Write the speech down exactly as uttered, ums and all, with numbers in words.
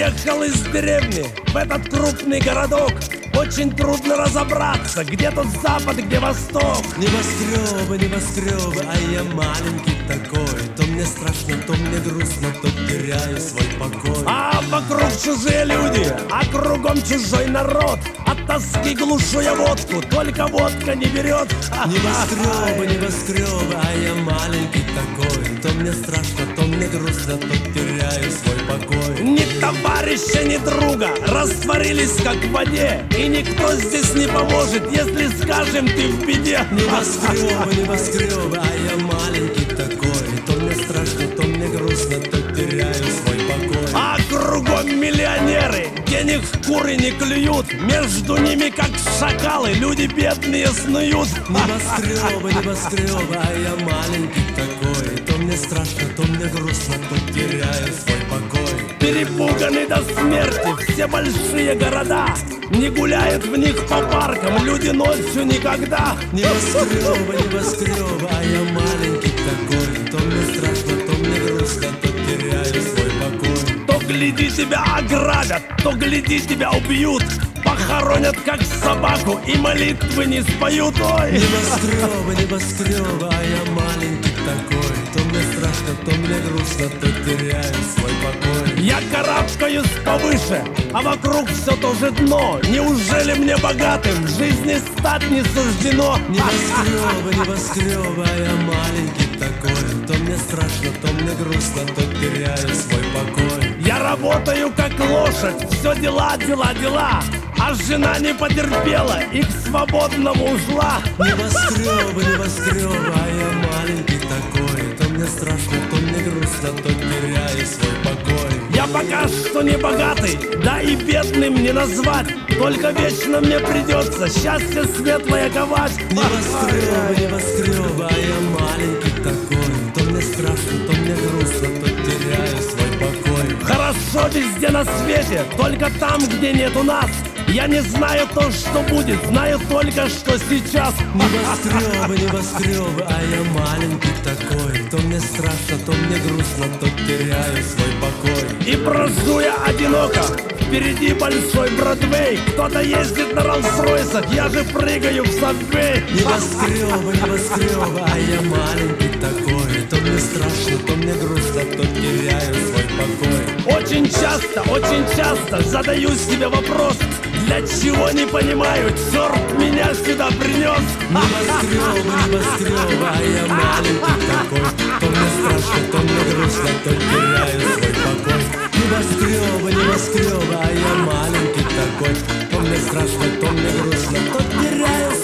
Приехал из деревни в этот крупный городок. Очень трудно разобраться, где тут запад, где восток. Небоскребы, небоскребы, а я маленький такой. То мне страшно, то мне грустно, то теряю свой покой. А вокруг чужие люди, а кругом чужой народ. От тоски глушу я водку, только водка не берет. Небоскребы, небоскребы, а я маленький такой. То мне страшно, то мне грустно, то теряю свой покой. Ни товарища, ни друга растворились как в воде. И никто здесь не поможет, если скажем, ты в беде. Небоскребы, небоскребы, а я маленький такой. То мне страшно, то мне грустно, то теряю свой покой. А кругом миллионеры, денег куры не клюют. Между ними, как шакалы, люди бедные снуют. Небоскребы, небоскребы, а я маленький такой. То мне страшно, то мне грустно, то теряю свой покой. Перепуганы до смерти все большие города. Не гуляют в них по паркам люди ночью никогда. Небоскребы, небоскребы, а я маленький такой. То мне страшно, то мне грустно, то теряю свой покой. То гляди тебя ограбят, то гляди тебя убьют. Похоронят как собаку и молитвы не споют. Ой! Небоскребы, небоскребы, а я маленький такой. То мне страшно, то мне грустно, то теряю свой покой. Я карабкаюсь повыше, а вокруг все то же дно. Неужели мне богатым в жизни стать не суждено? Небоскребы, небоскребы, а я маленький такой. То мне страшно, то мне грустно, то теряю свой покой. Я работаю как лошадь, все дела, дела, дела. А жена не потерпела и к свободному ушла. Небоскребы, небоскребы, а я маленький такой. То мне страшно, то мне грустно, то теряю свой покой. Я пока что не богатый, да и бедным не назвать. Только вечно мне придется счастье светлое ковать. Небоскребы, небоскребы, а я маленький такой. То мне страшно, то мне грустно, то теряю свой покой. Хорошо везде на свете, только там, где нету нас. Я не знаю то, что будет, знаю только, что сейчас. Небоскребы, небоскребы, а я маленький такой. То мне страшно, то мне грустно, то теряю свой покой. И брожу я одиноко, впереди большой Бродвей. Кто-то ездит на Роллс-Ройсах, я же прыгаю в Сабвей. Небоскребы, небоскребы, а я маленький такой. То мне страшно, то мне грустно, то теряю свой покой. Очень часто, очень часто задаю себе вопрос: для чего не понимаю, черт меня сюда принес. Небоскребы, небоскребы, а я маленький такой. То мне страшно, то мне грустно, то теряю свой покой. Небоскребы, небоскребы, а я маленький такой. То мне страшно, то мне грустно, то теряю